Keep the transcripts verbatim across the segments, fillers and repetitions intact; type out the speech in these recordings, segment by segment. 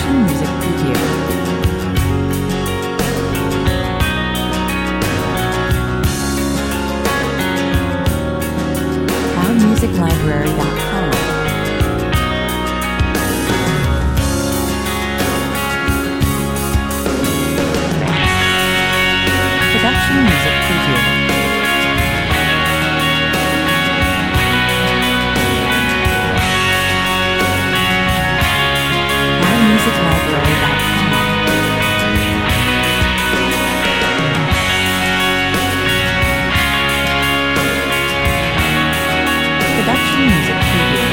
Production Music Preview. Our Music Library dot com. Production Music Preview. Music Library dot com. Production Music Preview.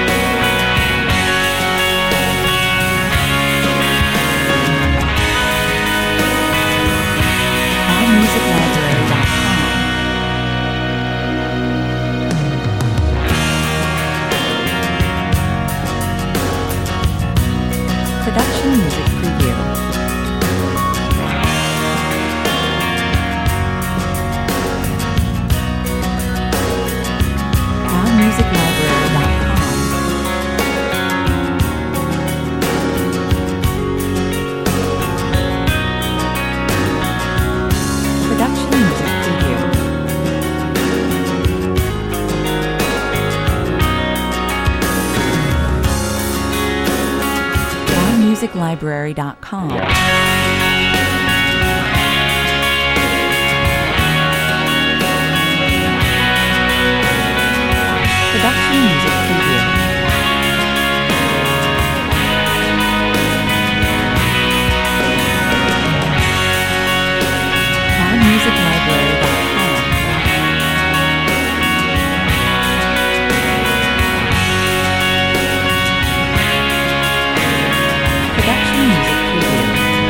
Our Music Library dot com. Production Music Preview. Our Music Library dot com. Production Music Preview. Music Library dot com. Production Music Preview. Our Music Library dot com. Production Music Preview.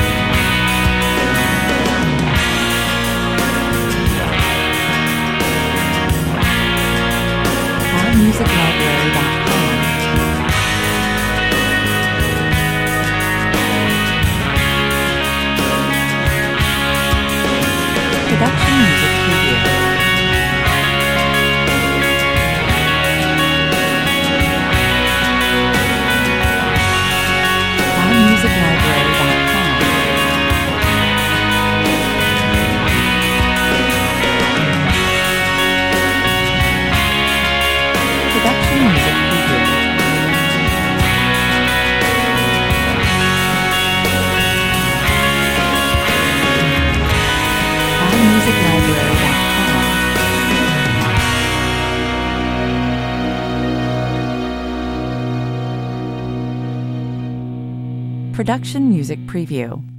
Our Music Library dot com. Production Music Preview. Our Music Library dot com. Production Music Preview. Our Music Library dot com. Production Music Preview.